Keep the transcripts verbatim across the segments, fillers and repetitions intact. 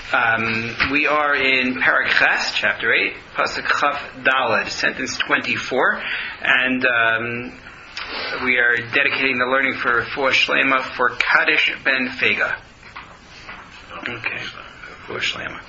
Um, we are in Perek Ches, chapter eight, Pasuk Chaf Daled, sentence twenty-four, and um, we are dedicating the learning for Refuah Shlema for Kaddish Ben Fega. Okay, Refuah Shlema.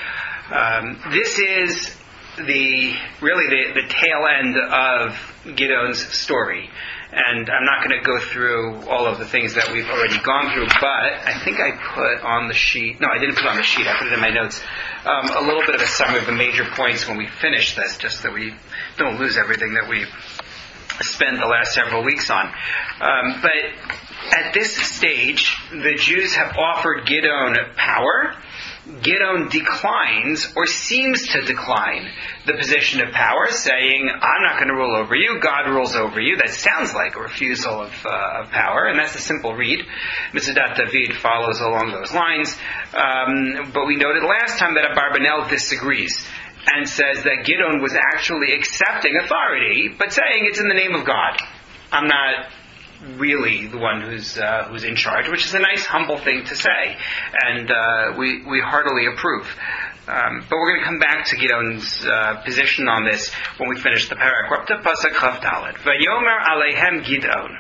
Um, this is the really the, the tail end of Gideon's story. And I'm not going to go through all of the things that we've already gone through, but I think I put on the sheet, no, I didn't put on the sheet, I put it in my notes, um, a little bit of a summary of the major points when we finish this, just so we don't lose everything that we've spent the last several weeks on. Um, but at this stage, the Jews have offered Gideon power. Gideon declines, or seems to decline, the position of power, saying, I'm not going to rule over you, God rules over you. That sounds like a refusal of, uh, of power, and that's a simple read. Mitzudat David follows along those lines. Um, but we noted last time that Abarbanel disagrees, and says that Gideon was actually accepting authority, but saying it's in the name of God. I'm not really the one who's uh, who's in charge, which is a nice, humble thing to say, and uh, we we heartily approve. Um, but we're going to come back to Gideon's uh, position on this when we finish the parak. We're up to Pasuk Chaf Daled. Vayomer Aleihem Gideon.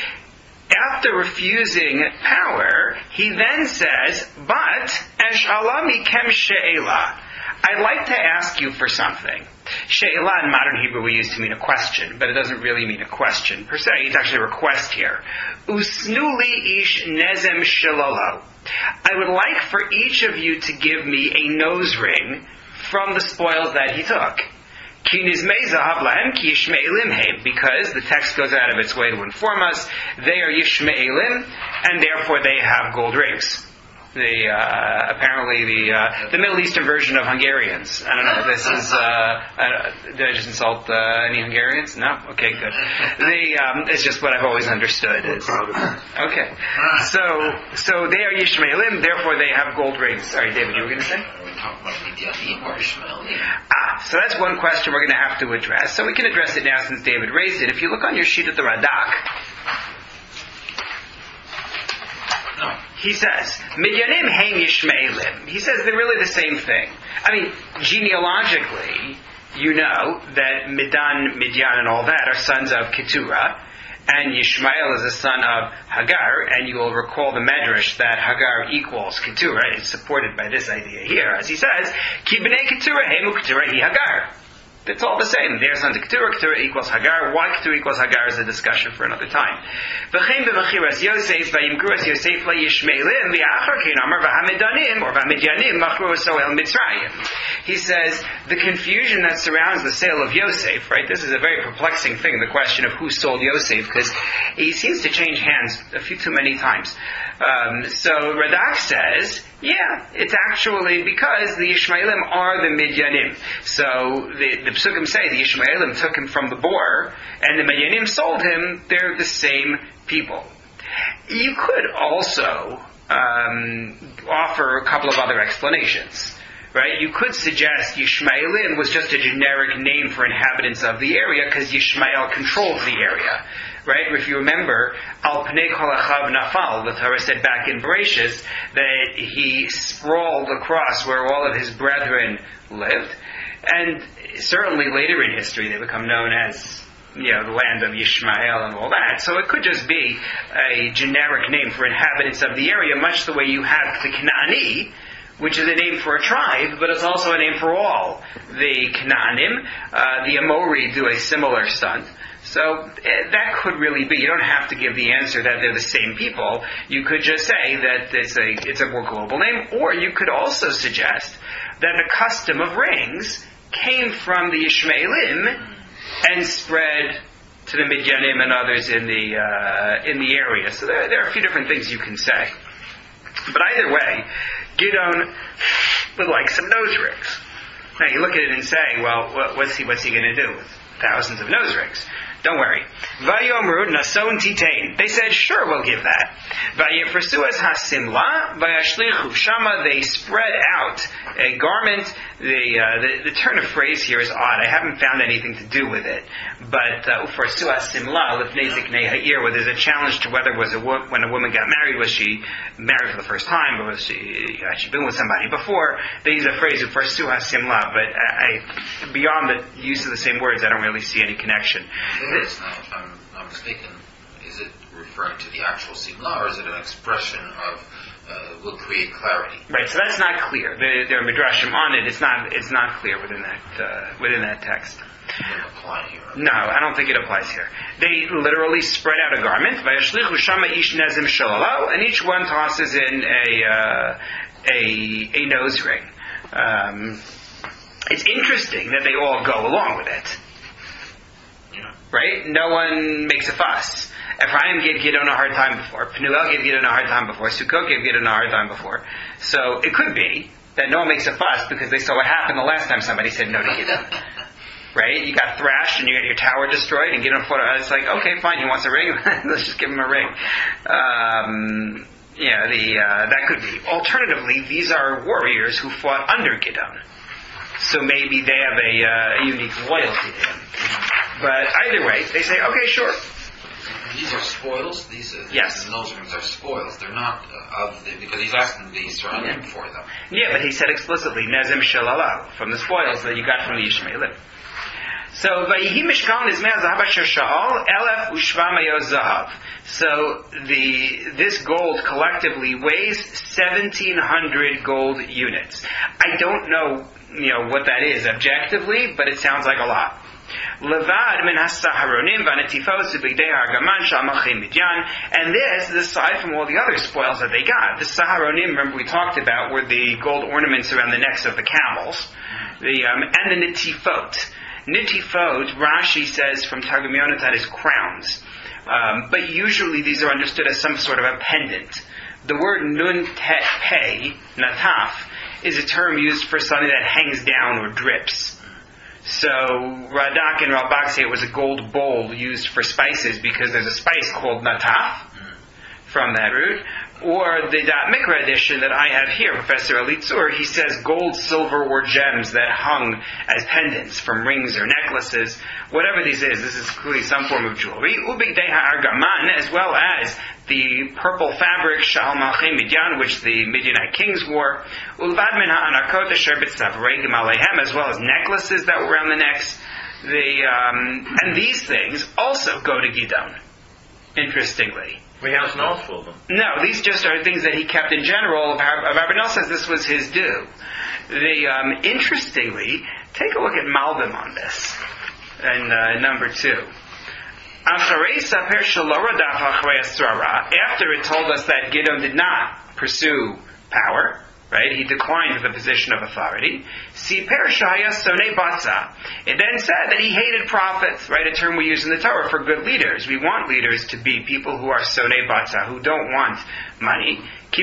After refusing power, he then says, "But Esh Allah mikem she'ela. I'd like to ask you for something." She'ela in modern Hebrew we use to mean a question, but it doesn't really mean a question per se. It's actually a request here. Usnuli ish nezem shalolo. I would like for each of you to give me a nose ring from the spoils that he took. Ki nizmei zahav lahem ki yishme'elim heim. Because the text goes out of its way to inform us they are yishme'elim, and therefore they have gold rings. The uh, apparently the uh, the Middle Eastern version of Hungarians. I don't know. This is. Uh, uh, did I just insult uh, any Hungarians? No. Okay, good. The um, it's just what I've always understood. Is, okay. So so they are Yishmaelim, therefore they have gold rings. Sorry, David, you were going to say? Ah, so that's one question we're going to have to address. So we can address it now since David raised it. If you look on your sheet at the Radak. He says, Midyanim heim Yishmaelim. He says they're really the same thing. I mean, genealogically, you know that Midan, Midyan, and all that are sons of Keturah, and Yishmael is a son of Hagar, and you will recall the Medrash that Hagar equals Keturah. It's supported by this idea here, as he says, Ki b'nei Keturah heimu Keturah hi Hagar. It's all the same. They're sons of Keturah. Keturah equals Hagar. Why Keturah equals Hagar is a discussion for another time. V'chein b'machiras Yosef v'yimkruas Yosef la'yishmeelim v'achar kein amar v'hamidanim or v'hamidyanim machru soel Mitzrayim. He says the confusion that surrounds the sale of Yosef, right? This is a very perplexing thing, the question of who sold Yosef, because he seems to change hands a few too many times. Um, so Radak says, yeah, it's actually because the Yishmaelim are the Midyanim. So the, the Psukim say the Yishmaelim took him from the boar, and the Midyanim sold him. They're the same people. You could also um, offer a couple of other explanations. Right? You could suggest Yishmaelim was just a generic name for inhabitants of the area because Yishmael controls the area. Right? If you remember, Al Pnei Kol Achav Nafal, the Torah said back in Bereshis that he sprawled across where all of his brethren lived. And certainly later in history they become known as, you know, the land of Yishmael and all that. So it could just be a generic name for inhabitants of the area, much the way you have the Knaani, which is a name for a tribe, but it's also a name for all the Knaanim. Uh, the Amori do a similar stunt. So uh, that could really be. You don't have to give the answer that they're the same people. You could just say that it's a it's a more global name, or you could also suggest that the custom of rings came from the Yishmaelim and spread to the Midyanim and others in the uh, in the area. So there, there are a few different things you can say. But either way, Gideon would like some nose rings. Now you look at it and say, well, what's he what's he going to do with thousands of nose rings? Don't worry. Vayomru nason titain. They said, sure, we'll give that. Vayefresuas hasimla vayashlichu. Shama, they spread out a garment. The, uh, the the turn of phrase here is odd. I haven't found anything to do with it. But ufarsuas simla lifnei ziknei ha'ir, where there's a challenge to whether was a wo- when a woman got married, was she married for the first time, or was she had she been with somebody before? They use a phrase ufarsuas simla, but I, beyond the use of the same words, I don't really see any connection. This, now, if I'm not mistaken, is it referring to the actual simla, or is it an expression of uh, will create clarity? Right. So that's not clear. There, there are midrashim on it. It's not. It's not clear within that uh, within that text. It doesn't apply here. No, I don't think it applies here. They literally spread out a garment, vayashlichu shama ish nezim shalalo, and each one tosses in a uh, a a nose ring. Um, it's interesting that they all go along with it. Yeah. Right? No one makes a fuss. Ephraim gave Gidon a hard time before. Penuel gave Gidon a hard time before. Sukkot gave Gidon a hard time before. So it could be that no one makes a fuss because they saw what happened the last time somebody said no to Gidon. Right? You got thrashed and you got your tower destroyed and Gidon fought. It's like, okay, fine, he wants a ring. Let's just give him a ring. Um, yeah, the uh, that could be. Alternatively, these are warriors who fought under Gidon. So maybe they have a, uh, a unique loyalty to him. But either way, they say, okay, sure. These are spoils. These uh, yes. The nose rings are spoils. They're not uh, of the, because he's asking the Yisraelim for them. Yeah, but he said explicitly, Nezim Shalala, from the spoils that you got from the Yishmaelim. So, Vayihi Mishkan is Me'az Zahav Asher Sha'al, Elef Ushva Mayoz Zahav. So, the, this gold collectively weighs seventeen hundred gold units. I don't know, you know, what that is objectively, but it sounds like a lot. Levad min hasaharonim v'netifos ubigdei ha'argaman shalmachim midyan, and this is aside from all the other spoils that they got. The saharonim, remember we talked about, were the gold ornaments around the necks of the camels, the um, and the netifot. Netifot, Rashi says from Targum Yonatan, is crowns, um, but usually these are understood as some sort of a pendant. The word nun tet pei, nataf, is a term used for something that hangs down or drips. So Radak and Ralbag say it was a gold bowl used for spices because there's a spice called nataf from that root. Or the Da'at Mikra edition that I have here, Professor Elitzur, he says gold, silver, or gems that hung as pendants from rings or necklaces. Whatever this is, this is clearly some form of jewelry. Ubigdei ha'argaman, as well as the purple fabric, Sha'al Malchei Midyan, which the Midianite kings wore. Ulvad min ha'anakot asher b'tzavregim aleihem, as well as necklaces that were around the necks. The, um, and these things also go to Gidon, interestingly. We have no for them. No, these just are things that he kept in general. Abarbanel says this was his due. The, um, interestingly, take a look at Malbim on this. And uh, number two. After it told us that Gidon did not pursue power, right? He declined the position of authority. It then said that he hated prophets, right? A term we use in the Torah for good leaders. We want leaders to be people who are sonei batza, who don't want money.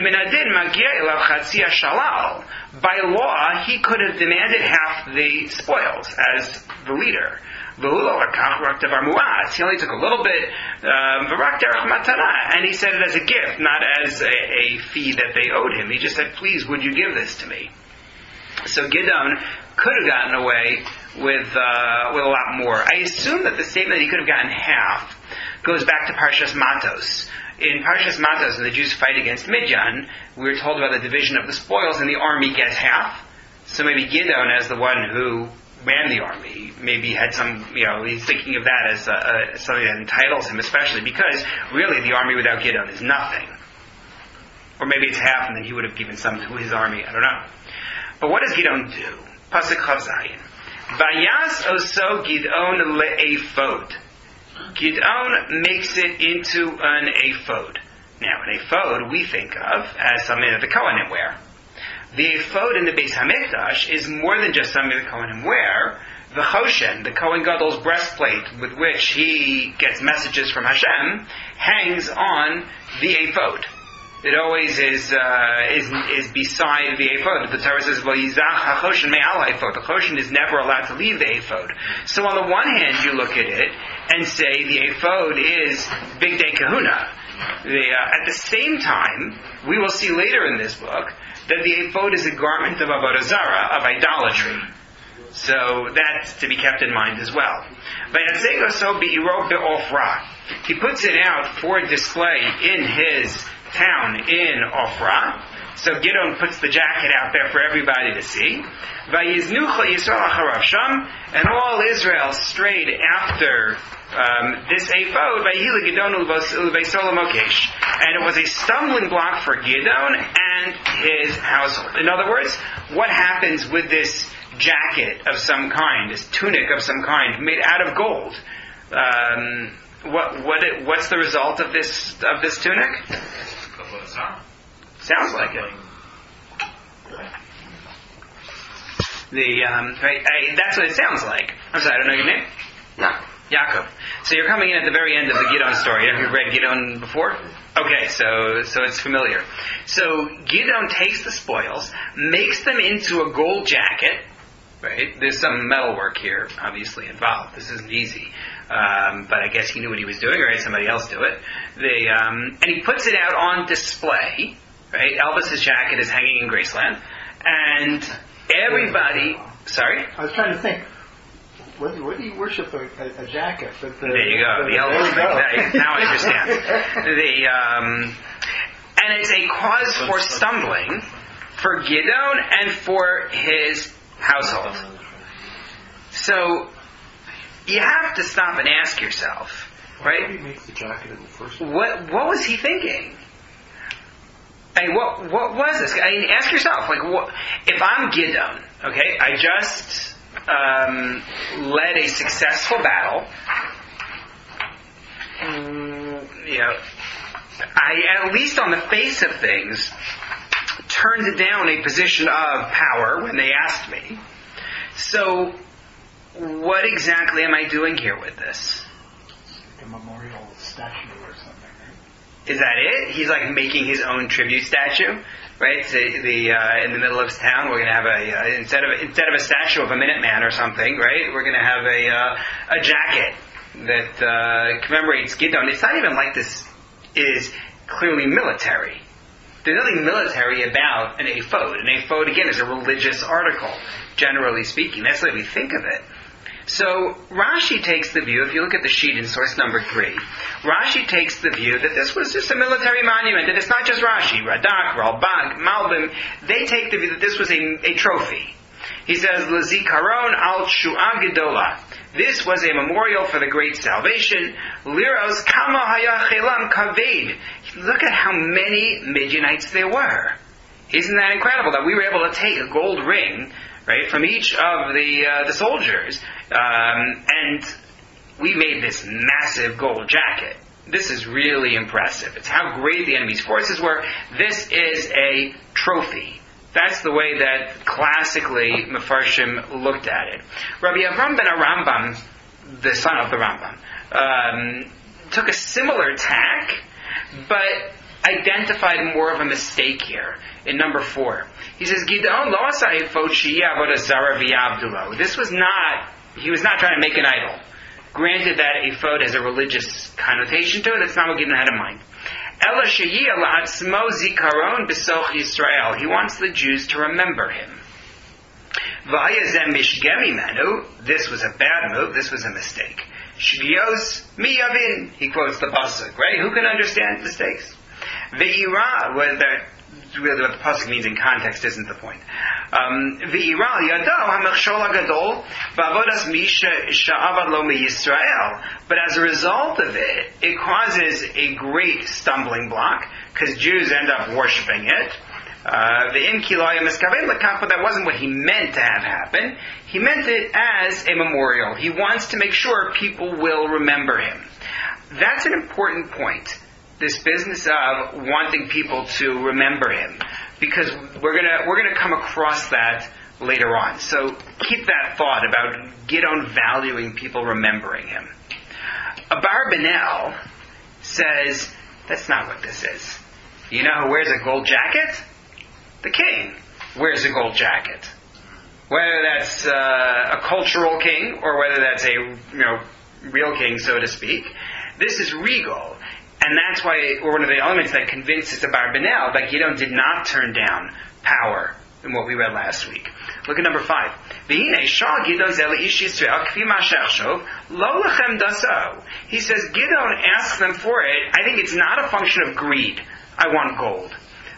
By law, he could have demanded half the spoils as the leader. He only took a little bit, um, and he said it as a gift, not as a, a fee that they owed him. He just said, please, would you give this to me? So Gidon could have gotten away with uh, with a lot more. I assume that the statement that he could have gotten half goes back to Parshas Matos. In Parshas Matos, when the Jews fight against Midian, we were told about the division of the spoils, and the army gets half. So maybe Gidon, as the one who ran the army, maybe had some, you know, he's thinking of that as uh, uh, something that entitles him, especially because really the army without Gidon is nothing. Or maybe it's half, and then he would have given some to his army. I don't know. But what does Gidon do? Pasuk Chav Zayin. Vayas oso Gidon le'ephod. Gidon makes it into an ephod. Now, an ephod we think of as something that the Kohanim wear. The ephod in the Beis Hamikdash is more than just something the Kohanim wear. The Choshen, the Kohen Gadol's breastplate with which he gets messages from Hashem, hangs on the ephod. It always is uh, is is beside the ephod. The Torah says, "Well, yizach hachoshen me'al ephod." The choshen is never allowed to leave the ephod. So on the one hand, you look at it and say the ephod is big day kahuna. The, uh, at the same time, we will see later in this book that the ephod is a garment of avodah zarah, of idolatry. So that's to be kept in mind as well. He puts it out for display in his town in Ophrah. So Gideon puts the jacket out there for everybody to see. And all Israel strayed after um, this ephod. And it was a stumbling block for Gideon and his household. In other words, what happens with this jacket of some kind, this tunic of some kind, made out of gold? Um, what what it, what's the result of this of this tunic? Sounds like it. The um, right, I, that's what it sounds like. I'm sorry, I don't know your name. No, Yaakov. So you're coming in at the very end of the Gideon story. Have you read Gideon before? Okay, so so it's familiar. So Gideon takes the spoils, makes them into a gold jacket. Right? There's some metal work here, obviously, involved. This isn't easy. Um, but I guess he knew what he was doing, or had somebody else do it. The, um, and he puts it out on display. Right? Elvis's jacket is hanging in Graceland. And everybody... Sorry? I was trying to think. What do, what do you worship a, a, a jacket? But the, there you go. The, the Elvis thing. Now I understand. the, um, and it's a cause for stumbling for Gideon and for his household. So you have to stop and ask yourself, right? Why did he make the jacket in the first place? What what was he thinking? I mean, what what was this? I mean, ask yourself, like, what, if I'm Gideon, okay, I just um, led a successful battle. Um, you know, I, at least on the face of things, turned down a position of power when they asked me. So, what exactly am I doing here with this? Like a memorial statue or something, right? Is that it? He's like making his own tribute statue, right? So the uh, in the middle of town, we're going to have a uh, instead of instead of a statue of a Minuteman or something, right? We're going to have a uh, a jacket that uh, commemorates Gideon. It's not even like this is clearly military. There's nothing military about an ephod. An ephod, again, is a religious article, generally speaking. That's the way we think of it. So Rashi takes the view, if you look at the sheet in source number three, Rashi takes the view that this was just a military monument, and it's not just Rashi, Radak, Ralbag, Malbim, they take the view that this was a, a trophy. He says, L'zikaron al Shu'a Gedola. This was a memorial for the great salvation. Liros kama haya chelam kaved. Look at how many Midianites there were. Isn't that incredible that we were able to take a gold ring, right, from each of the uh, the soldiers, um, and we made this massive gold jacket. This is really impressive. It's how great the enemy's forces were. This is a trophy. That's the way that classically Mefarshim looked at it. Rabbi Avram ben Arambam, the son of the Rambam, um, took a similar tack, but identified more of a mistake here in number four. He says, Gideon lo asa ephod she'eh avodah zarah v'yavdu. This was not, he was not trying to make an idol. Granted that ephod has a religious connotation to it, that's not what Gideon had in mind. Ela she'eh la'atzmo zikaron b'soch Yisrael. He wants the Jews to remember him. V'hayazem mishgemi menu. This was a bad move, this was a mistake. Shgios mi yavin. He quotes the pasuk, right? Who can understand mistakes? Ve'ira, well, really what the pasuk means in context isn't the point. Ve'ira yado ha'mechshol hagadol v'avodas mi sha'avad lo miYisrael. But as a result of it, it causes a great stumbling block because Jews end up worshiping it. Ve'im ki lo haya miskaven lekach, but that wasn't what he meant to have happen. He meant it as a memorial. He wants to make sure people will remember him. That's an important point. This business of wanting people to remember him, because we're gonna we're gonna come across that later on. So keep that thought about Gideon valuing people remembering him. Abar Benel says that's not what this is. You know who wears a gold jacket? The king wears a gold jacket. Whether that's uh, a cultural king or whether that's a you know real king, so to speak, this is regal. And that's why, or one of the elements that convinces the Abarbanel that Gidon did not turn down power in what we read last week. Look at number five. He says, Gidon asks them for it. I think it's not a function of greed. I want gold.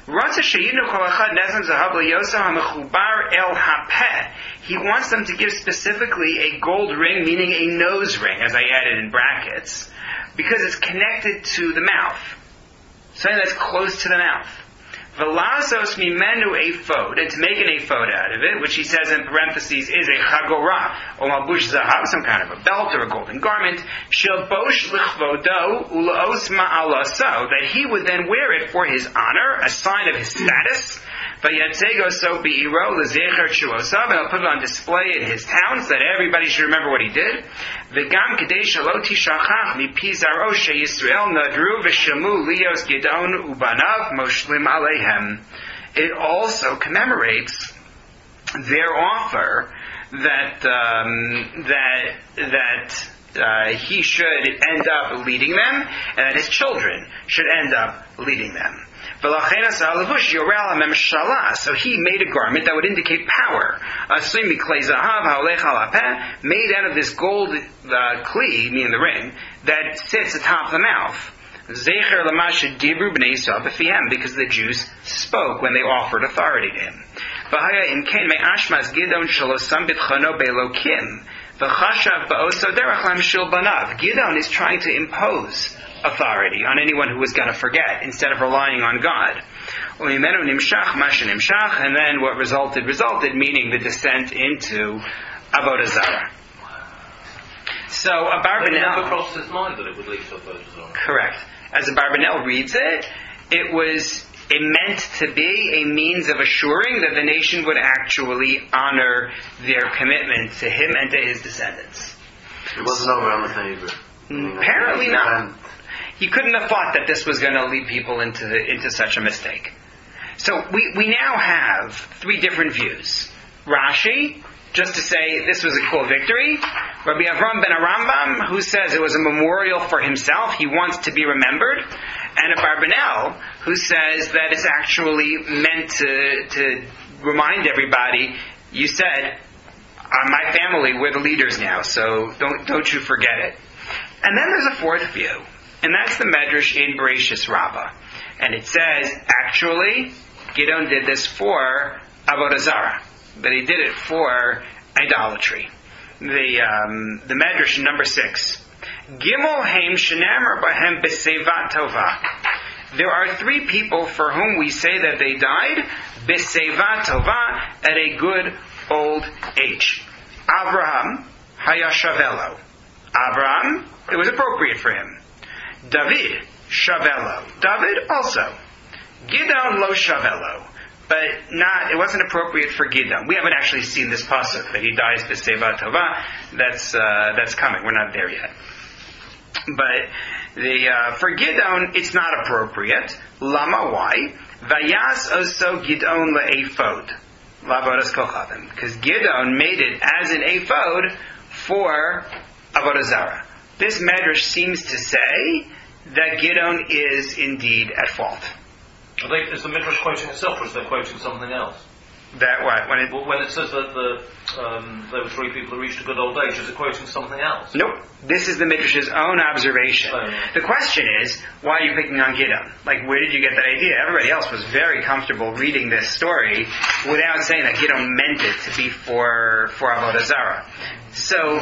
He wants them to give specifically a gold ring, meaning a nose ring, as I added in brackets, because it's connected to the mouth. Something that's close to the mouth. Velazos mimenu ephod, and to make an ephod out of it, which he says in parentheses is a chagorah, or malbush zahav, some kind of a belt or a golden garment, shel bosh lichvodo ulaos ma'alaso, that he would then wear it for his honor, a sign of his status. Vayatzego so be'iro lezecher shuosav, and he'll put it on display in his town so that everybody should remember what he did. V'gam kadei shelo tishachach mipi zaro sheYisrael nadru v'shemu lios Gidon ubanav moshlim aleihem. It also commemorates their offer that um, that that uh, he should end up leading them, and that his children should end up leading them. So he made a garment that would indicate power. Made out of this gold uh, kli, meaning the ring, that sits atop the mouth. Because the Jews spoke when they offered authority to him. Gidon is trying to impose authority on anyone who was going to forget, instead of relying on God. And then what resulted, resulted, meaning the descent into Avodah Zarah. So Abarbanel never crossed his mind that it would lead to Avodah Zarah. Correct. As Abarbanel reads it, it was it meant to be a means of assuring that the nation would actually honor their commitment to him and to his descendants. It wasn't over on the table. Apparently not. He couldn't have thought that this was going to lead people into into such a mistake. So we, we now have three different views. Rashi, just to say this was a cool victory. Rabbi Avram ben Arambam, who says it was a memorial for himself, he wants to be remembered. And Abarbanel, who says that it's actually meant to, to remind everybody, you said, uh, my family, we're the leaders now, so don't don't you forget it. And then there's a fourth view, and that's the Medrash in Bereshis Rabbah. And it says, actually, Gidon did this for Avodah Zarah, that he did it for idolatry. The um, the Medrash in number six. Gimel heim shenamer bahem b'seivat tova. There are three people for whom we say that they died b'seivat tova, at a good old age. Avraham hayashavelo. Avraham, it was appropriate for him. David, shavelo. David also. Gidon lo shavelo. But not, it wasn't appropriate for Gidon. We haven't actually seen this pasuk that he dies b'seivat tova. That's uh, that's coming. We're not there yet. But the uh, for Gidon, it's not appropriate. Lama, why? Vayas oso Gidon le'ephod. Lavodas kochavim. Because Gidon made it as an ephod for Avodah Zarah. This Medrash seems to say that Gidon is indeed at fault. Are they, is the Midrash quoting itself, or is they quoting something else? That what? When it, Well, when it says that the, um, there were three people who reached a good old age, is it quoting something else? Nope. This is the Midrash's own observation. Oh, yeah. The question is, why are you picking on Gidon? Like, where did you get that idea? Everybody else was very comfortable reading this story without saying that Gidon meant it to be for for Avodah Zarah. So,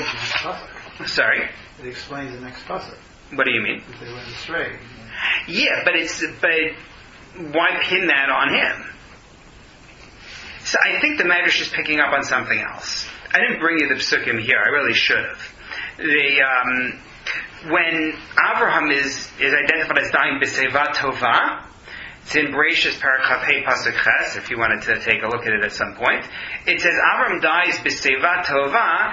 sorry? It explains the next pasuk. What do you mean? That they went astray. Yeah, but it's but why pin that on him? So I think the Medrash is picking up on something else. I didn't bring you the psukim here. I really should have. The um, when Avraham is is identified as dying b'seivat tova, it's in Bereshis Parak Hey Pasuk Ches. If you wanted to take a look at it at some point, it says Avraham dies b'seivat tova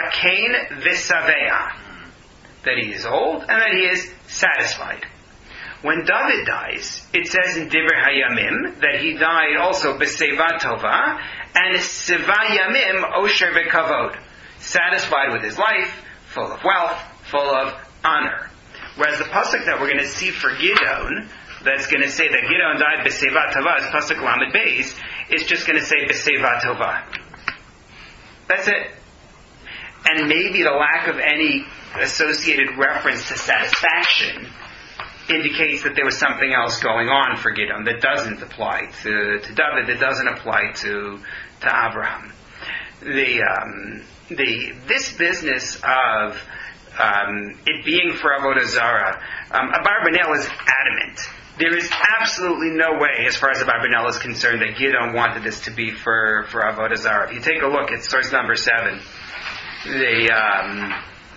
zakein v'saveah, that he is old and that he is satisfied. When David dies, it says in Divrei Hayamim that he died also b'seva tova and seva yamim osher v'kavod, satisfied with his life, full of wealth, full of honor. Whereas the pasuk that we're going to see for Gideon, that's going to say that Gideon died b'seva tova, is pasuk lamed beis, is just going to say b'seva tova. That's it. And maybe the lack of any associated reference to satisfaction indicates that there was something else going on for Gideon that doesn't apply to, to David, that doesn't apply to to Abraham. The um, the this business of um, it being for Avodah Zarah, um, Abarbanel is adamant. There is absolutely no way, as far as Abarbanel is concerned, that Gideon wanted this to be for for Avodah Zarah. If you take a look at source number seven, the um,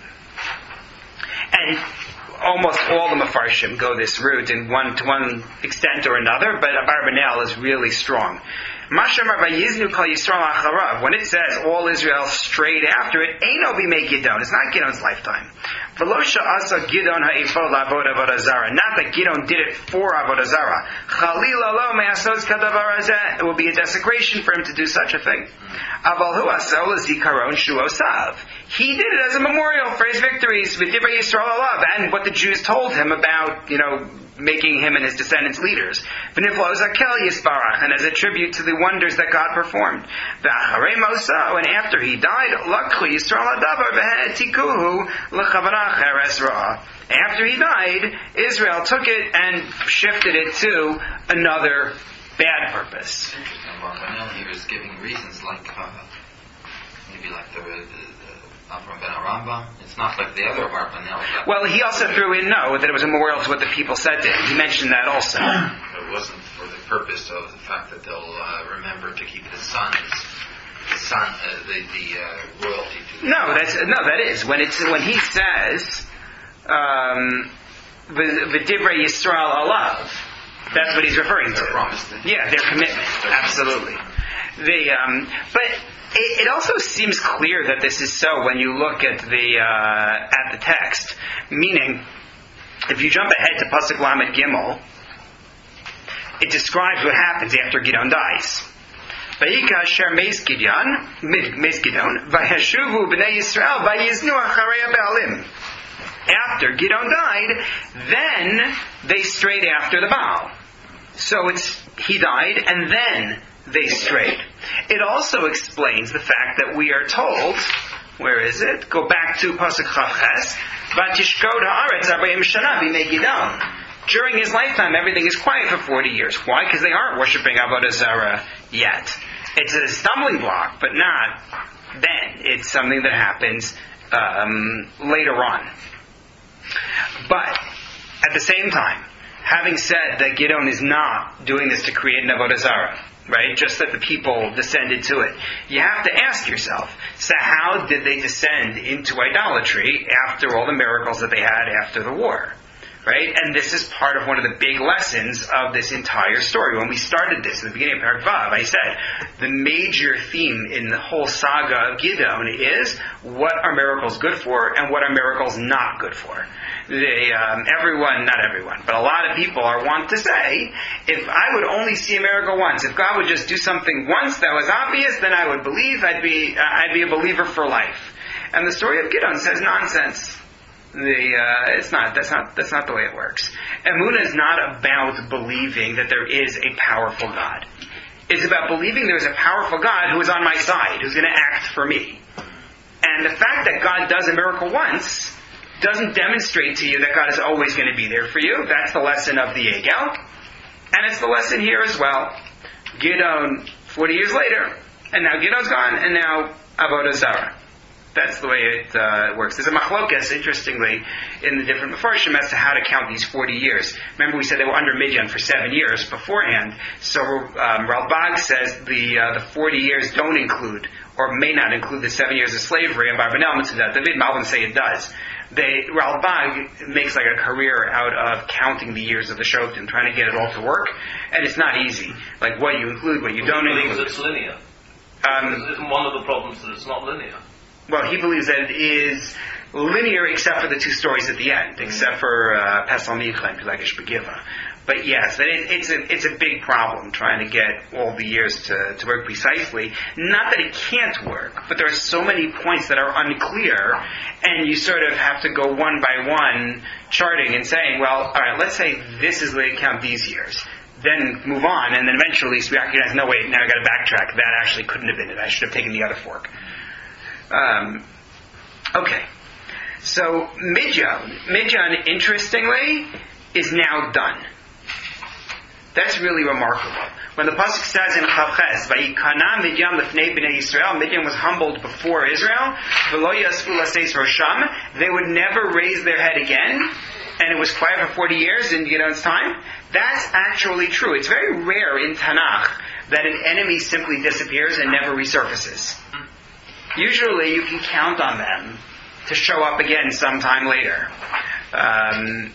and almost all the Mefarshim go this route in one to one extent or another, but Abarbanel is really strong. When it says all Israel strayed after it, Eino b'mei Gidon. It's not Gidon's lifetime. Not that Gidon did it for Avodah Zarah. It will be a desecration for him to do such a thing. He did it as a memorial for his victories with Divrei Yisrael alav, and what the Jews told him about, you know, making him and his descendants leaders. And as a tribute to the wonders that God performed. And after he died, after he died, Israel took it and shifted it to another bad purpose. It's interesting. Barbanel, he was giving reasons like, uh, maybe like the, the, the Avram ben Arambam. It's not like the other Barbanel. Well, he also threw in, no, that it was a memorial to what the people said to him. He mentioned that also. It wasn't for the purpose of the fact that they'll uh, remember to keep the sons, the son, uh, the, the uh, royalty to. No, that's no, that is when it's when he says, um, "V'divrei Yisrael alav." That's what he's referring to. Yeah, their commitment. Absolutely. The um, but it, it also seems clear that this is so when you look at the uh, at the text. Meaning, if you jump ahead to Pasuk Lamed Gimel, it describes what happens after Gideon dies. Vayika asher meis Gideon, meis Gideon, vayashuvu b'nei Yisrael vayiznu acharei ba'alim. After Gideon died, then they strayed after the Baal. So it's he died and then they strayed. It also explains the fact that we are told, where is it? Go back to Pasuk Chavches, Vatishkod haaretz arbaim shana b'mei Gideon. During his lifetime, everything is quiet for forty years. Why? Because they aren't worshiping Avodah Zarah yet. It's a stumbling block, but not then. It's something that happens um, later on. But at the same time, having said that Gideon is not doing this to create an Avodah Zarah, right? Just that the people descended to it. You have to ask yourself, so how did they descend into idolatry after all the miracles that they had after the war? Right? And this is part of one of the big lessons of this entire story. When we started this in the beginning of Parak Vav, I said, the major theme in the whole saga of Gideon is, what are miracles good for and what are miracles not good for? They, um, everyone, not everyone, but a lot of people are want to say, if I would only see a miracle once, if God would just do something once that was obvious, then I would believe, I'd be, uh, I'd be a believer for life. And the story of Gideon says nonsense. The uh, it's not that's not that's not the way it works. Emunah is not about believing that there is a powerful God. It's about believing there is a powerful God who is on my side, who's going to act for me. And the fact that God does a miracle once doesn't demonstrate to you that God is always going to be there for you. That's the lesson of the Egel, and it's the lesson here as well. Gideon, forty years later, and now Gideon's gone, and now Avodah Zarah. That's the way it uh, works. There's a machlokas, interestingly, in the different Mefarshim as to how to count these forty years. Remember, we said they were under Midian for seven years beforehand. So um, Ralbag says the uh, the forty years don't include, or may not include, the seven years of slavery. And Barbanel Mitzudat David Malvin say it does. They Ralbag makes like a career out of counting the years of the Shoftim, trying to get it all to work, and it's not easy. Like what you include, what you don't include. include. It's linear. Um, Isn't one of the problems that it's not linear? Well, he believes that it is linear except for the two stories at the end, except for uh, Pesal Micha and Pilegesh Begiva. But yes, but it, it's a it's a big problem trying to get all the years to, to work precisely. Not that it can't work, but there are so many points that are unclear, and you sort of have to go one by one, charting and saying, well, all right, let's say this is the count these years. Then move on, and then eventually we recognize, no, wait, now I got to backtrack. That actually couldn't have been it. I should have taken the other fork. Um, okay. So, Midyan, Midyan, interestingly, is now done. That's really remarkable. When the pasuk says in Chavches, "Vayikana Midyan lefnei bnei Yisrael," Midyan was humbled before Israel. V'lo yasfu laseis rosham. They would never raise their head again, and it was quiet for forty years in Gideon's time. That's actually true. It's very rare in Tanakh that an enemy simply disappears and never resurfaces. Usually, you can count on them to show up again sometime later. Um,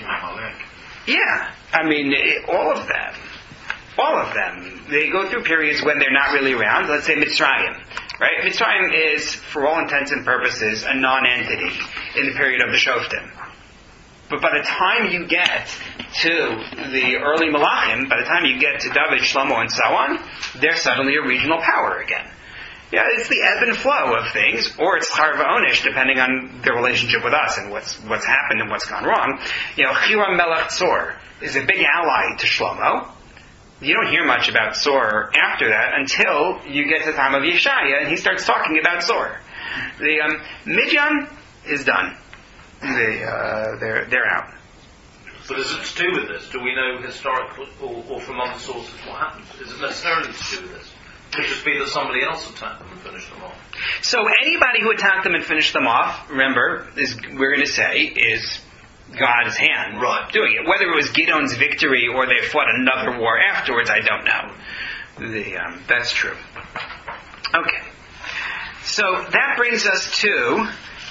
yeah, I mean, it, all of them. All of them. They go through periods when they're not really around. Let's say Mitzrayim. Right? Mitzrayim is, for all intents and purposes, a non-entity in the period of the Shoftim. But by the time you get to the early Malachim, by the time you get to David, Shlomo, and so on, they're suddenly a regional power again. Yeah, it's the ebb and flow of things, or it's Char V'Onish, depending on their relationship with us and what's what's happened and what's gone wrong. You know, Hiram Melech Tzor is a big ally to Shlomo. You don't hear much about Tzor after that until you get to the time of Yeshaya, and he starts talking about Tzor. The um, Midyan is done. They uh, they're they're out. But is it to do with this? Do we know historically or, or from other sources what happened? Is it necessarily to do with this? Could just be that somebody else attacked them and finished them off. So anybody who attacked them and finished them off, remember, is we're going to say is God's hand right. doing it. Whether it was Gideon's victory or they fought another war afterwards, I don't know. The, um, that's true. Okay. So that brings us to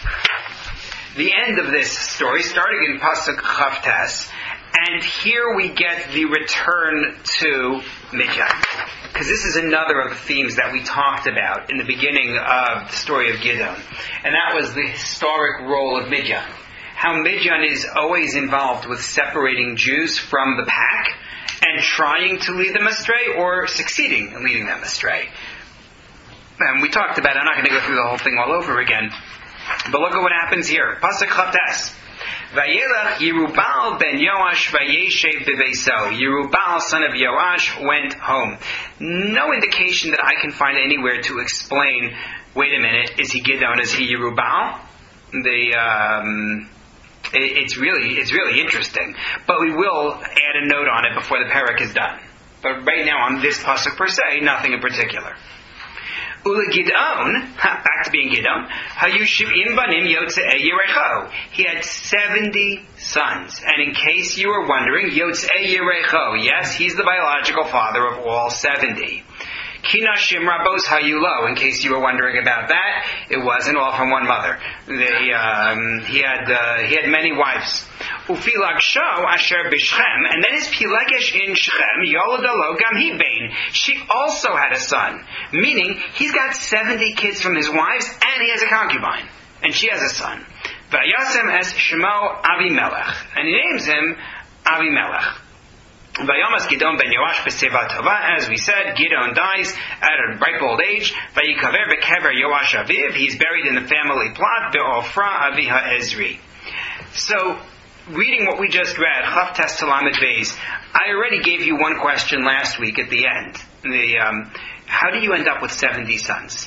the end of this story, starting in Pasuk Chavtes. And here we get the return to Midyan. Because this is another of the themes that we talked about in the beginning of the story of Gideon. And that was the historic role of Midyan. How Midyan is always involved with separating Jews from the pack and trying to lead them astray or succeeding in leading them astray. And we talked about it. I'm not going to go through the whole thing all over again. But look at what happens here. Pasuk Chavtes. Vayelach Yerubal ben Yoash vayeshev beveiso. Yerubal, son of Yoash, went home. No indication that I can find anywhere to explain, wait a minute, is he Gideon, is he Yerubal? The, um, it, it's really, it's really interesting. But we will add a note on it before the parak is done. But right now on this pasuk per se, nothing in particular. Ula Gidon, back to being Gidon, Hayu Shiv'im Banim Yotzei Yerecho. He had seventy sons. And in case you were wondering, Yotzei Yerecho, yes, he's the biological father of all seventy. Kinashim Rabos Hayulo, in case you were wondering about that, it wasn't all from one mother. They, um, he had uh, he had many wives. Ufilagsho Asher B'Shchem, and then his Pilegesh in Shechem, Yoladalo Gam Hibain. She also had a son, meaning he's got seventy kids from his wives, and he has a concubine, and she has a son. Vayasem es Shemo Avimelech, and he names him Avimelech. Vayamas Gidon ben Yoash b'Seva Tova, as we said, Gidon dies at a ripe old age. Vayikaver b'kever Yoash Aviv, he's buried in the family plot, be'ofra Aviha Ezri. So, reading what we just read, Chavtes Talamed Beis, I already gave you one question last week at the end. The um, how do you end up with seventy sons?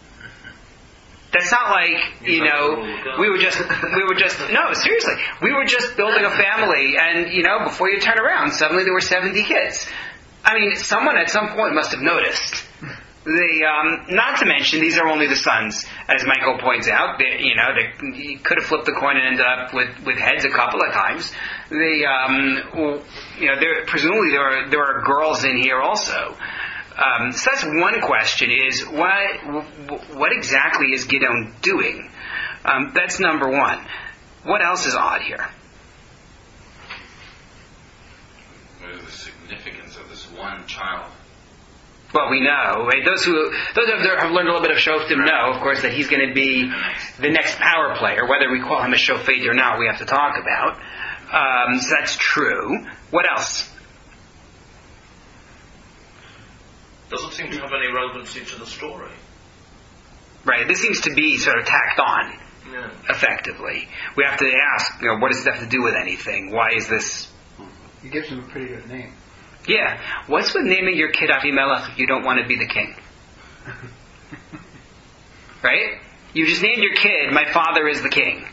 That's not like, you know, we were just, we were just, no, seriously, we were just building a family and, you know, before you turn around, suddenly there were seventy kids. I mean, someone at some point must have noticed. The, um, not to mention, these are only the sons, as Michael points out. They, you know, they you could have flipped the coin and ended up with, with heads a couple of times. The, um, you know, there, presumably there are, there are girls in here also. Um, so that's one question: is what what exactly is Gideon doing? Um, that's number one. What else is odd here? What is the significance of this one child? Well, we know, right? Those who those who have learned a little bit of Shoftim know, of course, that he's going to be the next power player. Whether we call him a Shofet or not, we have to talk about. Um, so that's true. What else? Doesn't seem to have any relevancy to the story. Right. This seems to be sort of tacked on, Yeah. effectively. We have to ask, you know, what does it have to do with anything? Why is this? He gives him a pretty good name. Yeah. What's with naming your kid Avimelech if you don't want to be the king? Right? You just named your kid, my father is the king.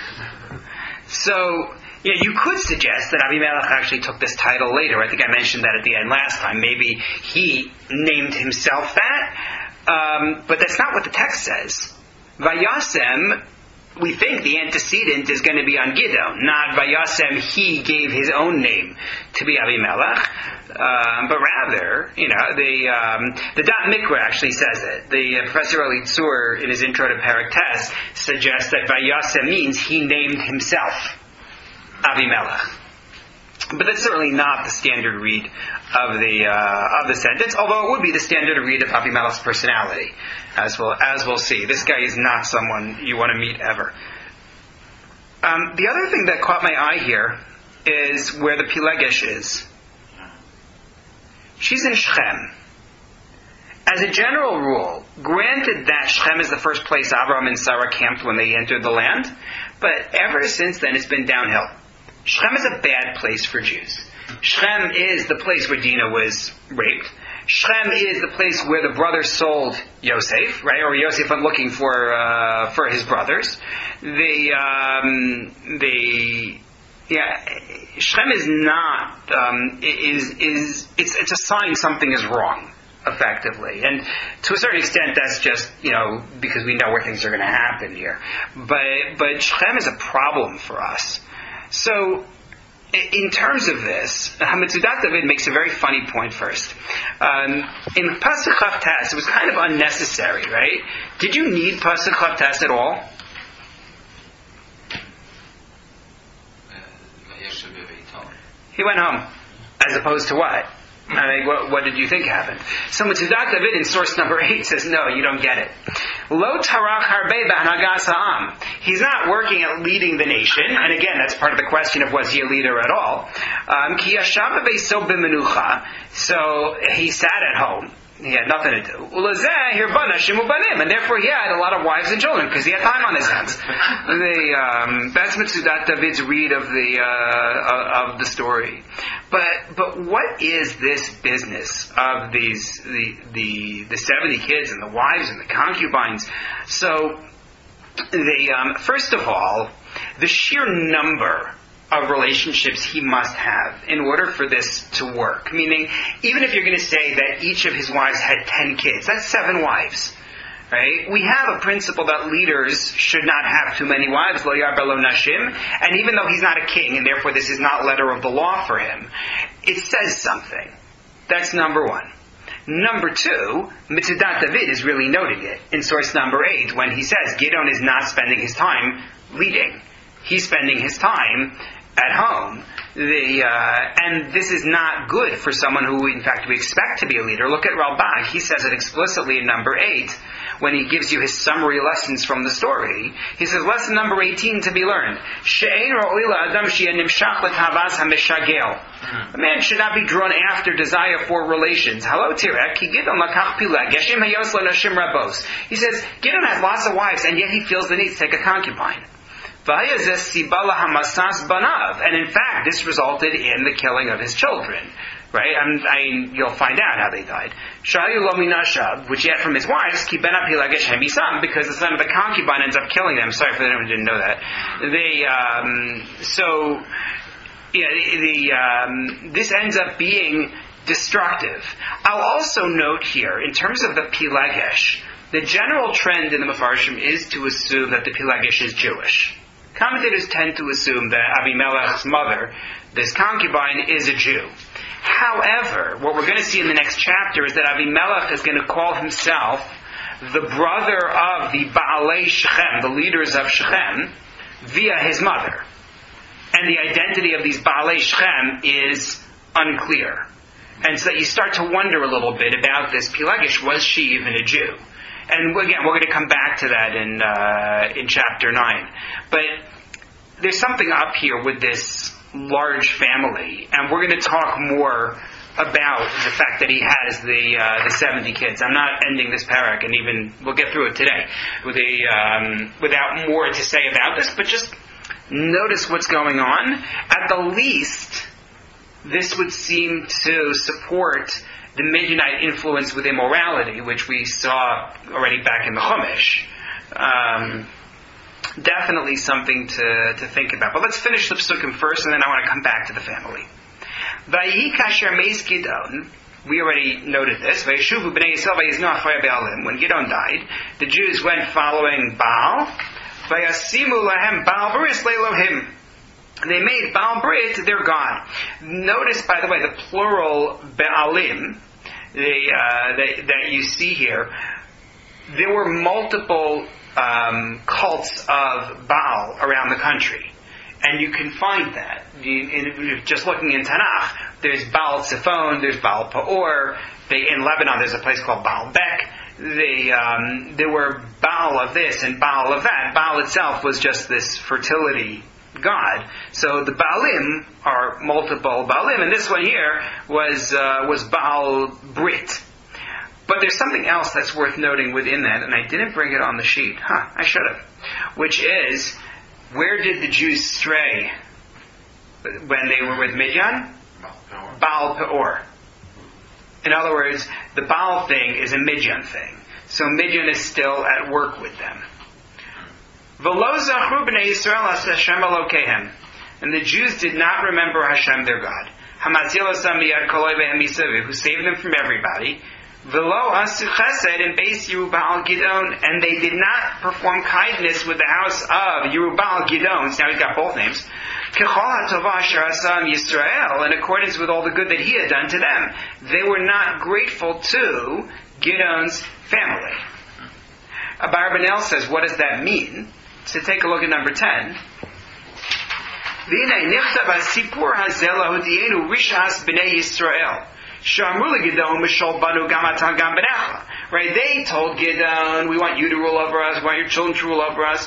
So, yeah, you could suggest that Avimelech actually took this title later. I think I mentioned that at the end last time. Maybe he named himself that. Um, but that's not what the text says. Vayasem, we think the antecedent is going to be on Gidon, not Vayasem, he gave his own name to be Avimelech, um, but rather, you know, the um, the Dot Mikra actually says it. The uh, Professor Eli Tzur, in his intro to Perek Tes, suggests that Vayasem means he named himself Avimelech. But that's certainly not the standard read of the uh, of the sentence, although it would be the standard read of Avimelech's personality, as we'll, as we'll see. This guy is not someone you want to meet ever. Um, the other thing that caught my eye here is where the Pilegesh is. She's in Shechem. As a general rule, granted that Shechem is the first place Abraham and Sarah camped when they entered the land, but ever since then it's been downhill. Shechem is a bad place for Jews. Shechem is the place where Dinah was raped. Shechem is the place where the brothers sold Yosef, right? Or Yosef went looking for uh, for his brothers. The um, the yeah, Shechem is not um, is is it's it's a sign something is wrong, effectively, and to a certain extent that's just, you know, because we know where things are going to happen here. But but Shechem is a problem for us. So, in terms of this, Hametzudat David makes a very funny point first. Um, in Pasuk Chav Tes, it was kind of unnecessary, right? Did you need Pasuk Chav Tes at all? He went home. As opposed to what? I mean, what, what did you think happened? So Metzudat David in source number eight says, no, you don't get it. Lo tarach harbe b'hanagas ha'am. He's not working at leading the nation, and again, that's part of the question of was he a leader at all. Um, Ki yashav b'eiso b'menucha. So he sat at home. He had nothing to do. And therefore he had a lot of wives and children because he had time on his hands. The, um, that's Metzudat David's read of the uh, of the story. But but what is this business of these the the the seventy kids and the wives and the concubines? So the um, first of all, the sheer number of relationships he must have in order for this to work. Meaning, even if you're going to say that each of his wives had ten kids, that's seven wives. Right? We have a principle that leaders should not have too many wives, lo yarba lo nashim, and even though he's not a king, and therefore this is not letter of the law for him, it says something. That's number one. Number two, Metzudat David is really noting it in source number eight when he says Gideon is not spending his time leading. He's spending his time at home. The uh, and this is not good for someone who, in fact, we expect to be a leader. Look at Ralbag. He says it explicitly in number eight when he gives you his summary lessons from the story. He says, lesson number eighteen to be learned. A man should not be drawn after desire for relations. He says, Gideon has lots of wives, and yet he feels the need to take a concubine. And in fact, this resulted in the killing of his children. Right? And I, you'll find out how they died. Which he had from his wives, because the son of the concubine ends up killing them. Sorry for anyone who didn't know that. They, um, so, yeah, the, the um, this ends up being destructive. I'll also note here, in terms of the Pilegesh, the general trend in the Mefarshim is to assume that the Pilegesh is Jewish. Commentators tend to assume that Avimelech's mother, this concubine, is a Jew. However, what we're going to see in the next chapter is that Avimelech is going to call himself the brother of the Baalei Shechem, the leaders of Shechem, via his mother. And the identity of these Baalei Shechem is unclear. And so you start to wonder a little bit about this Pelagish. Was she even a Jew? And again, we're going to come back to that in uh, in chapter nine. But there's something up here with this large family, and we're going to talk more about the fact that he has the uh, the seventy kids. I'm not ending this parak, and even we'll get through it today with a, um, without more to say about this, but just notice what's going on. At the least, this would seem to support the Midianite influence with immorality, which we saw already back in the Chumash. Um, definitely something to, to think about. But let's finish the psukim first, and then I want to come back to the family. Vayi kasher meis Gidon, we already noted this. Vayishuvu b'nei Yisrael vayiznu achrei Baalim. When Gidon died, the Jews went following Baal. Vayasimu lahem Baal Bris le'Elohim. They made Baal Brit their god. Notice, by the way, the plural Baalim they, uh, they, that you see here. There were multiple um, cults of Baal around the country. And you can find that. You, in, just looking in Tanakh, there's Baal Tzifon, there's Baal Peor. They, in Lebanon, there's a place called Baal Bek. They, um, there were Baal of this and Baal of that. Baal itself was just this fertility god. So the Baalim are multiple Baalim, and this one here was uh, was Baal Brit. But there's something else that's worth noting within that, and I didn't bring it on the sheet. Huh, I should have. Which is, where did the Jews stray when they were with Midian? Baal Peor. In other words, the Baal thing is a Midian thing. So Midian is still at work with them. V'lo zachru b'nei Yisrael as Hashem Elokehem. And the Jews did not remember Hashem their God. Hamatzil osam miyad kol oivehem misaviv, who saved them from everybody. V'lo asu chesed in beis Yerubbaal Gidon, and they did not perform kindness with the house of Yerubbaal Gidon. So now he's got both names. Kechol hatovah asher asam Yisrael, in accordance with all the good that he had done to them. They were not grateful to Gidon's family. Abarbanel says, what does that mean? So take a look at number ten. V'inei nichtav hasipur hazeh lahodienu rishas b'nei Yisrael. Right, they told Gidon, we want you to rule over us, we want your children to rule over us.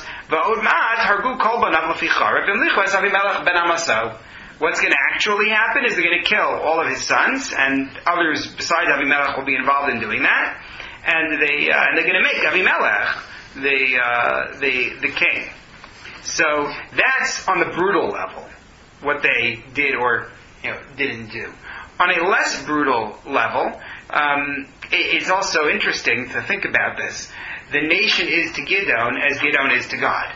What's going to actually happen is they're going to kill all of his sons, and others besides Avimelech will be involved in doing that. And they uh, and they're going to make Avimelech the uh, the the king. So that's on the brutal level, what they did or you know didn't do. On a less brutal level, um, it, it's also interesting to think about this. The nation is to Gidon as Gidon is to God.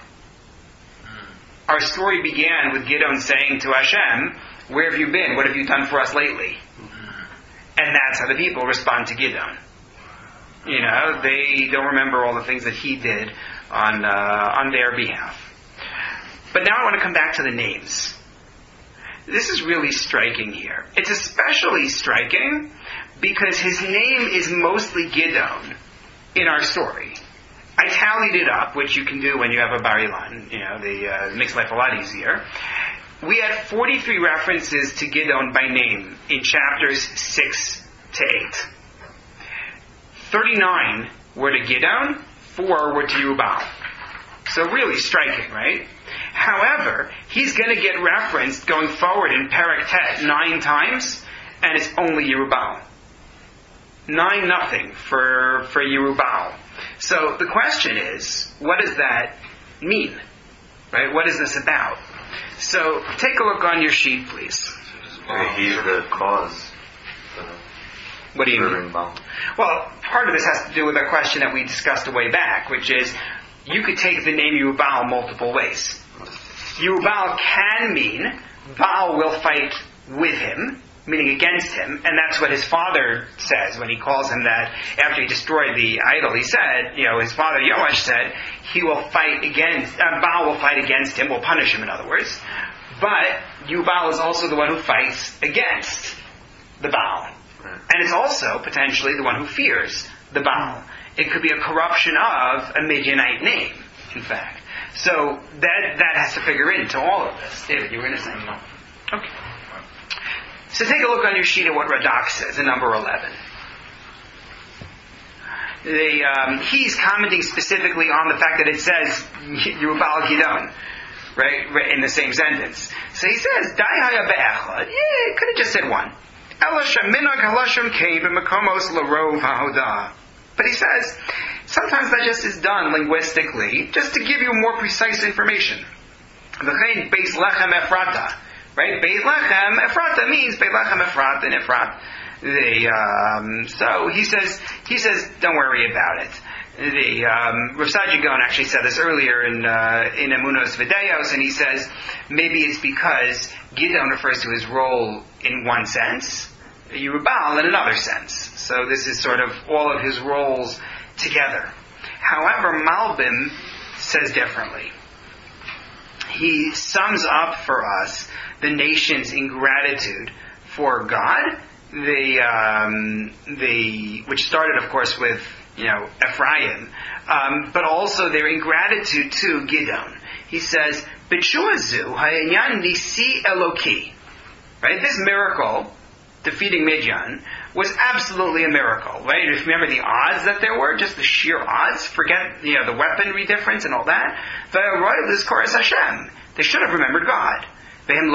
Our story began with Gidon saying to Hashem, "Where have you been? What have you done for us lately?" And that's how the people respond to Gidon. You know, they don't remember all the things that he did on uh, on their behalf. But now I want to come back to the names. This is really striking here. It's especially striking because his name is mostly Gidon in our story. I tallied it up, which you can do when you have a Bar Ilan. You know, the uh, it makes life a lot easier. We had forty-three references to Gidon by name in chapters six to eight. thirty-nine were to Gidon, four were to Yerubbaal. So really striking, right? However, he's going to get referenced going forward in Perek Tet nine times, and it's only Yerubbaal. Nine nothing for, for Yerubbaal. So the question is, what does that mean? Right? What is this about? So take a look on your sheet, please. He's the cause. What do you mean? Well, part of this has to do with a question that we discussed a way back, which is, you could take the name Yerubbaal multiple ways. Yerubbaal can mean Baal will fight with him, meaning against him, and that's what his father says when he calls him that. After he destroyed the idol, he said, you know, his father Yoash said, he will fight against, uh, Baal will fight against him, will punish him in other words. But Yerubbaal is also the one who fights against the Baal. And it's also potentially the one who fears the Baal. It could be a corruption of a Midianite name, in fact. So that that has to figure into all of this. David, you were going to say? No. Okay. So take a look on your sheet at what Radak says in number eleven. The, um, he's commenting specifically on the fact that it says Yerubal Gidon, right, in the same sentence. So he says, Dai haya be'echad. Yeah, it could have just said one. But he says, sometimes that just is done linguistically, just to give you more precise information. Right? Beis Lechem Ephrata means Beis Lechem Ephrat and Ephrat. The, um, so he says, he says, don't worry about it. The um, Rav Saadia Gaon actually said this earlier in uh, in Emunos Videos, and he says maybe it's because Gidon refers to his role in one sense, Yerubal in another sense. So this is sort of all of his roles together. However, Malbim says differently. He sums up for us the nation's ingratitude for God, the um, the which started, of course, with you know Ephraim, um, but also their ingratitude to Gidon. He says, "B'tshuazu hayanyan nisi eloki." Right, this miracle, defeating Midian, was absolutely a miracle. Right, if you remember the odds that there were, just the sheer odds. Forget you know the weaponry difference and all that. This chorus Hashem. They should have remembered God. They called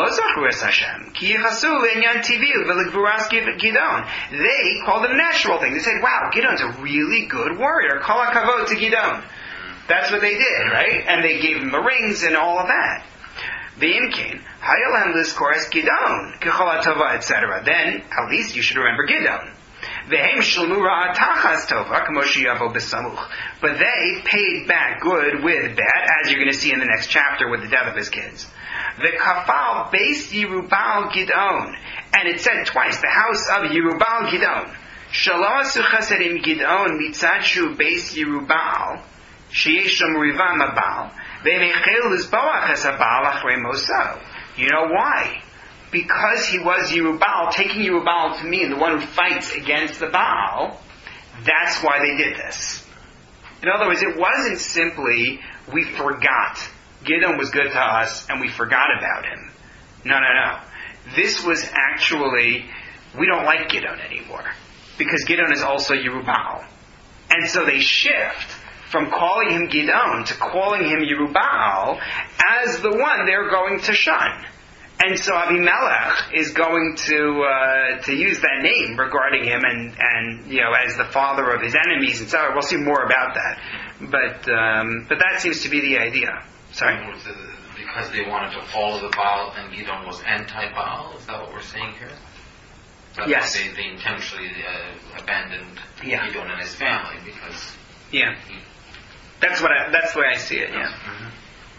it a natural thing. They said, wow, Gidon's a really good warrior. Kol hakavod to Gidon. That's what they did, right? And they gave him the rings and all of that. V'imkein, hayolem lizkores Gidon, kechol hatova, et cetera. Then, at least you should remember Gidon. V'hem shlomu ra'atachas tova, k'mo sheyavo b'samuch. But they paid back good with bad, as you're going to see in the next chapter with the death of his kids. The kafal beis Yerubal Gidon, and it said twice, the house of Yerubal Gidon. Shalo asu chasedim Gidon mitzadshu beis Yerubal, sheyesham riva mabal, ve'mechel lizboach es habal achrei moso. You know why? Because he was Yerubal, taking Yerubal to mean the one who fights against the Baal, that's why they did this. In other words, it wasn't simply, we forgot. Gidon was good to us, and we forgot about him. No, no, no. This was actually, we don't like Gidon anymore. Because Gidon is also Yerubal. And so they shift from calling him Gidon to calling him Yerubal as the one they're going to shun. And so Abimelech is going to uh, to use that name regarding him and, and you know as the father of his enemies and so on. We'll see more about that. But um, but that seems to be the idea. Sorry? Because they wanted to follow the Baal and Gidon was anti-Baal? Is that what we're saying here? That's yes. They, they intentionally uh, abandoned yeah. Gidon and his family because... Yeah. He, that's what I, that's the way I see it, yeah. Mm-hmm.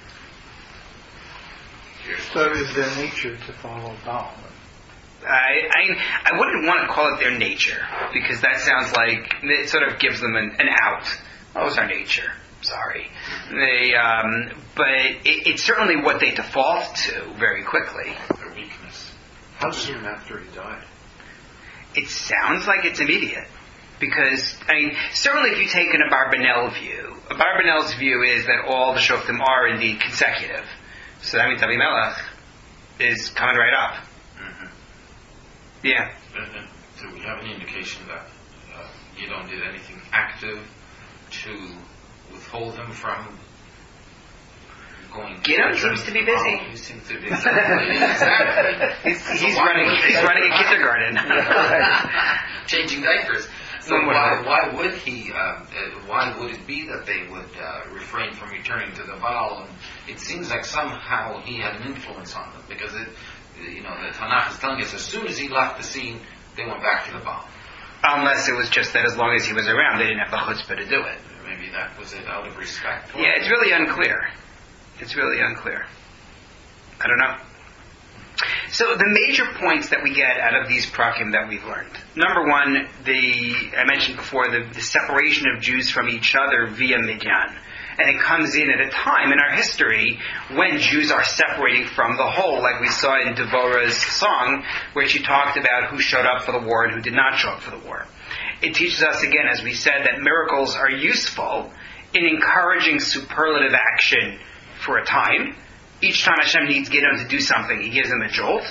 So is their nature to follow Baal? I, I I wouldn't want to call it their nature, because that sounds like, it sort of gives them an, an out. Oh, it's our nature. Sorry. They, um, but it, it's certainly what they default to very quickly. Their weakness. How soon after he died? It sounds like it's immediate. Because, I mean, certainly if you take an Abarbanel view, Abarbanel's view is that all the Shoftim are indeed consecutive. So that means Abimelech is coming right up. Mm-hmm. Yeah. Uh, do we have any indication that uh, Gidon did anything active to withhold him from going? Gidon seems to be busy. Oh, he seems to be busy. Exactly. He's, he's so running. He's running a kindergarten. Changing diapers. So why, why would he? Uh, uh, why would it be that they would uh, refrain from returning to the Baal? And it seems like somehow he had an influence on them, because it, you know, the Tanakh is telling us as soon as he left the scene, they went back to the Baal. Unless it was just that as long as he was around, they didn't have the chutzpah to do it. Maybe that was it, out of respect. Yeah, it's really unclear. It's really unclear. I don't know. So the major points that we get out of these prakim that we've learned. Number one, the I mentioned before, the, the separation of Jews from each other via Midian. And it comes in at a time in our history when Jews are separating from the whole, like we saw in Devorah's song, where she talked about who showed up for the war and who did not show up for the war. It teaches us again, as we said, that miracles are useful in encouraging superlative action for a time. Each time Hashem needs Gidon to do something, He gives him a jolt.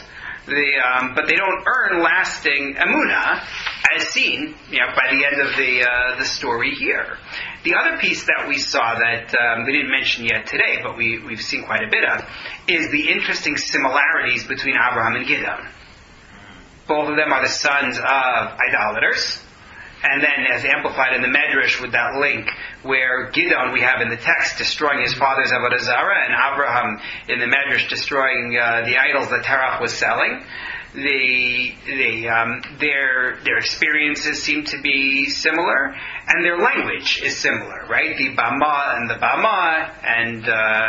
The, um, but they don't earn lasting emunah, as seen, you know, by the end of the uh, the story here. The other piece that we saw that um, we didn't mention yet today, but we, we've seen quite a bit of, is the interesting similarities between Abraham and Gideon. Both of them are the sons of idolaters. And then, as amplified in the Medrash with that link, where Gideon, we have in the text, destroying his father's Avodah Zarah, and Abraham in the Medrash destroying uh, the idols that Terach was selling. The, the, um, their, their experiences seem to be similar, and their language is similar, right? The Bama and the Bama, and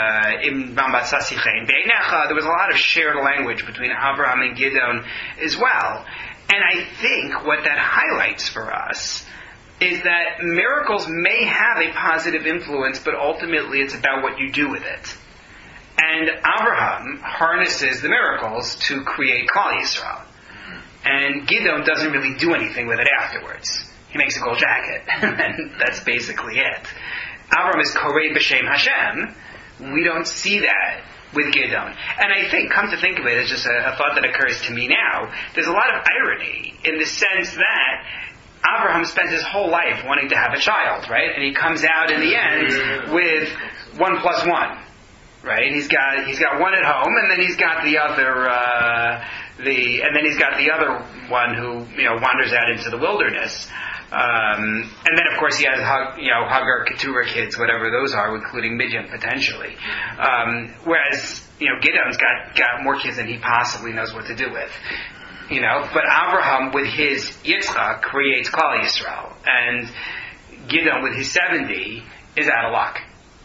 Im Bama Sasichein Beinecha. There was a lot of shared language between Abraham and Gideon as well. And I think what that highlights for us is that miracles may have a positive influence, but ultimately it's about what you do with it. And Abraham harnesses the miracles to create Klal Yisrael. And Gideon doesn't really do anything with it afterwards. He makes a gold jacket, and that's basically it. Abraham is Korei B'Shem Hashem. We don't see that with Gideon. And I think, come to think of it, it's just a, a thought that occurs to me now, there's a lot of irony in the sense that Abraham spends his whole life wanting to have a child, right? And he comes out in the end with one plus one, right? He's got he's got one at home, and then he's got the other uh, the and then he's got the other one who, you know, wanders out into the wilderness. Um, and then, of course, he has, you know, Hagar, Keturah kids, whatever those are, including Midian, potentially. Um, whereas, you know, Gideon's got, got more kids than he possibly knows what to do with. You know, but Abraham, with his Yitzchak, creates Klal Yisrael. And Gideon, with his seventy, is out of luck.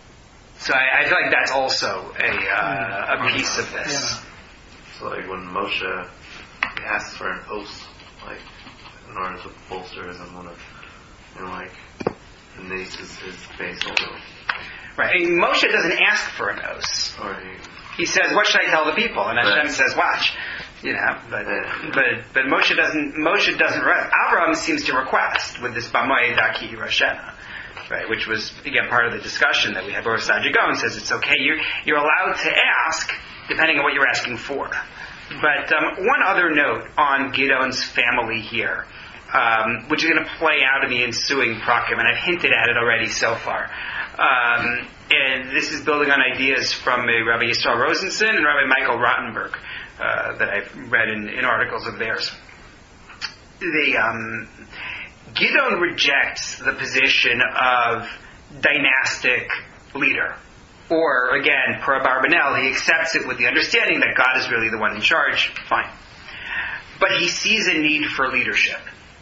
So I, I feel like that's also a, uh, a piece of this. Yeah. So, like, when Moshe asks for an oath, like, in order to bolster his emunah, and like, and naces his base also. Right. And Moshe doesn't ask for an oath. Or he, he says, "What should I tell the people?" And Hashem right. says, "Watch." You know, but yeah. but but Moshe doesn't. Moshe doesn't. Abraham seems to request with this B'mai Daki Roshena, right? Which was again part of the discussion that we had. Where Saadia Gaon says it's okay. You're you're allowed to ask depending on what you're asking for. But um, one other note on Gideon's family here, um, which is going to play out in the ensuing prakim, and I've hinted at it already so far. Um, and this is building on ideas from uh, Rabbi Yisrael Rosenson and Rabbi Michael Rottenberg uh, that I've read in, in articles of theirs. The um, Gideon rejects the position of dynastic leader. Or, again, per Abarbanel, he accepts it with the understanding that God is really the one in charge. Fine. But he sees a need for leadership.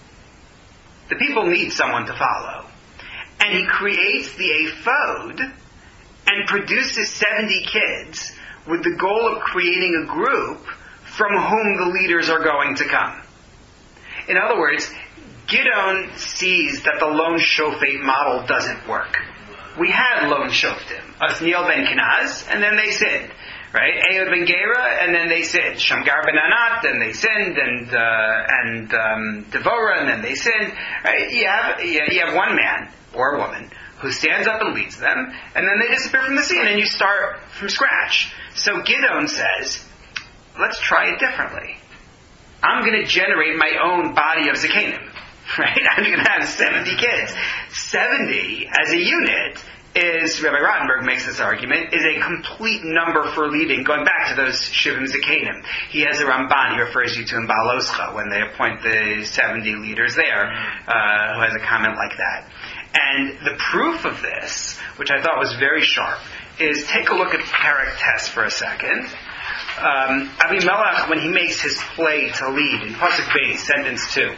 The people need someone to follow. And he creates the ephod and produces seventy kids with the goal of creating a group from whom the leaders are going to come. In other words, Gideon sees that the lone shofet model doesn't work. We had lone shoftim, Othniel ben Kenaz, and then they sinned, right? Ehud ben Gera, and then they sinned. Shamgar ben Anat, and they sinned, and uh, and um, Devorah, and then they sinned. Right? You have you have one man or woman who stands up and leads them, and then they disappear from the scene, and you start from scratch. So Gideon says, "Let's try it differently. I'm going to generate my own body of Zakanim." Right? I'm going to have seventy kids. seventy as a unit is, Rabbi Rottenberg makes this argument, is a complete number for leading, going back to those Shivim Zakanim. He has a Ramban, he refers you to in Baal Oscha, when they appoint the seventy leaders there, uh, who has a comment like that. And the proof of this, which I thought was very sharp, is take a look at Parak Tes for a second. Um, Avimelech, when he makes his play to lead, in Pasuk Beis, sentence two,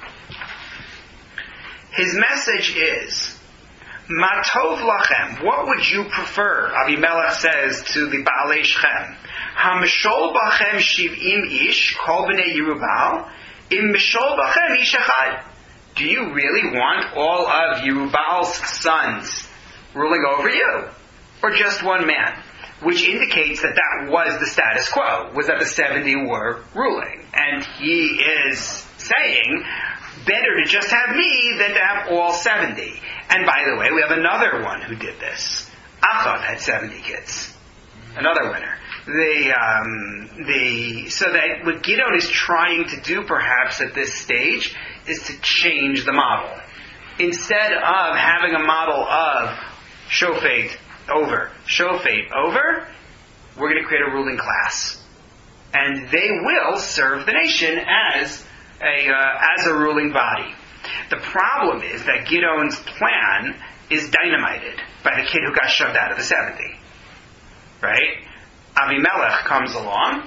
his message is, Ma tov lachem, what would you prefer? Avimelech says to the Baalei Shechem, Ha-mishol bachem shiv'im ish, kol b'nei Yerubal, im mishol bachem ish echad. Do you really want all of Yerubal's sons ruling over you? Or just one man? Which indicates that that was the status quo, was that the seventy were ruling. And he is saying, better to just have me than to have all seventy. And by the way, we have another one who did this. Achab had seventy kids. Another winner. The, um, the, so that what Gideon is trying to do perhaps at this stage is to change the model. Instead of having a model of shofet over, shofet over, we're going to create a ruling class. And they will serve the nation as a, uh, as a ruling body. The problem is that Gideon's plan is dynamited by the kid who got shoved out of the seventy. Right? Avimelech comes along,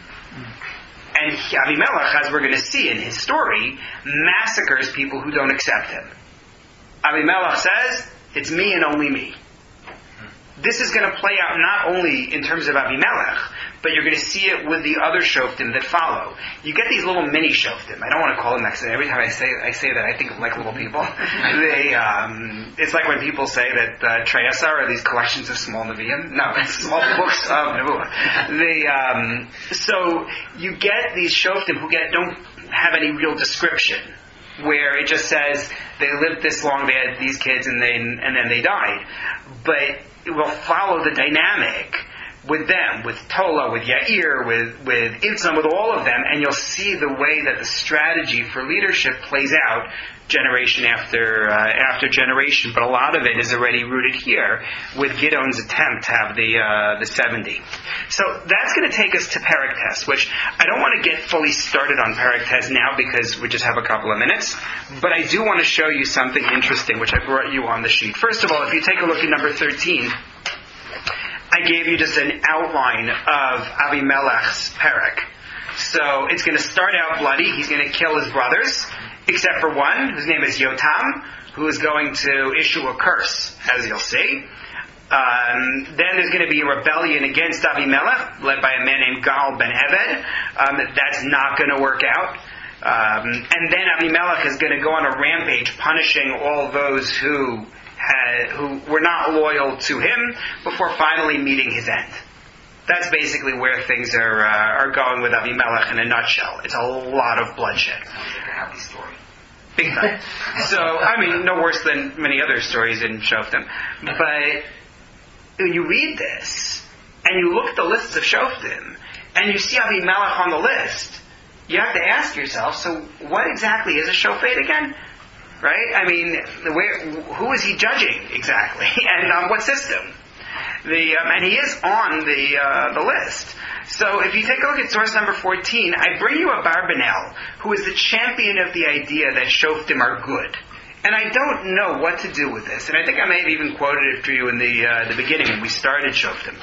and Avimelech, as we're going to see in his story, massacres people who don't accept him. Avimelech says, it's me and only me. This is going to play out not only in terms of Avimelech, but you're going to see it with the other shoftim that follow. You get these little mini shoftim. I don't want to call them that, because every time I say I say that, I think of like little people. they, um, it's like when people say that uh, Treyasar are these collections of small Nevi'im. No, it's small books of Nevuah. They, um, so you get these shoftim who get don't have any real description, where it just says they lived this long, they had these kids, and they and then they died. But it will follow the dynamic with them, with Tola, with Yair, with, with Itzam, with all of them, and you'll see the way that the strategy for leadership plays out generation after uh, after generation. But a lot of it is already rooted here with Gideon's attempt to have the uh, the seventy. So that's going to take us to Perek Tes, which I don't want to get fully started on Perek Tes now because we just have a couple of minutes. But I do want to show you something interesting, which I brought you on the sheet. First of all, if you take a look at number thirteen, I gave you just an outline of Avimelech's Perek. So it's going to start out bloody. He's going to kill his brothers, except for one, whose name is Yotam, who is going to issue a curse, as you'll see. Um, then there's going to be a rebellion against Avimelech, led by a man named Gal ben Eved. Um, that's not going to work out. Um, and then Avimelech is going to go on a rampage, punishing all those who had, who were not loyal to him, before finally meeting his end. That's basically where things are uh, are going with Avimelech in a nutshell. It's a lot of bloodshed. Sounds like a happy story. Big time. So, I mean, no worse than many other stories in Shoftim. But when you read this, and you look at the lists of Shoftim, and you see Avimelech on the list, you have to ask yourself, so what exactly is a Shofet again? Right? I mean, where, who is he judging exactly? And on what system? The, um, and he is on the uh, the list. So if you take a look at source number fourteen, I bring you a Barbanel, who is the champion of the idea that Shoftim are good. And I don't know what to do with this. And I think I may have even quoted it for you in the uh, the beginning when we started Shoftim.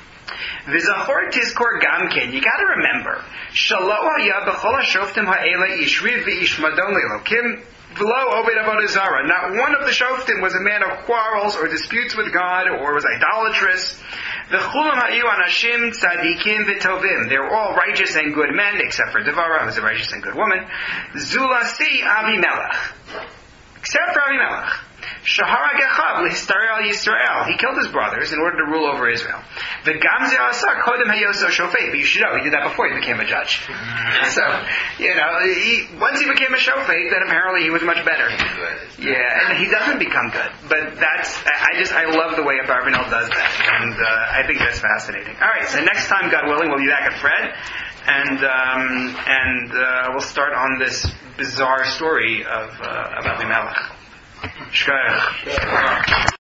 V'zachor tizkor gamken. You got to remember, Shalo haya b'chol hashoftim ha'ela ishriv v'ishmadon le'elokim v'lo obed avodah zara. Not one of the shoftim was a man of quarrels or disputes with God or was idolatrous. V'chulam hayu anashim tzadikim v'tovim. They were all righteous and good men, except for Devara, who was a righteous and good woman. Zulasi Avimelech. Except for Avimelech. Shahara Gechav l'histarei al Yisrael. He killed his brothers in order to rule over Israel. The Gamze Asar Kodem Hayoso Shofet. But you should know, he did that before he became a judge. So, you know, he, once he became a Shofet, then apparently he was much better. Yeah, and he doesn't become good. But that's, I just, I love the way Abarbanel does that. And uh, I think that's fascinating. Alright, so next time, God willing, we'll be back at Fred. And um, and uh, we'll start on this bizarre story of, uh, of Avimelech. Shkoyach.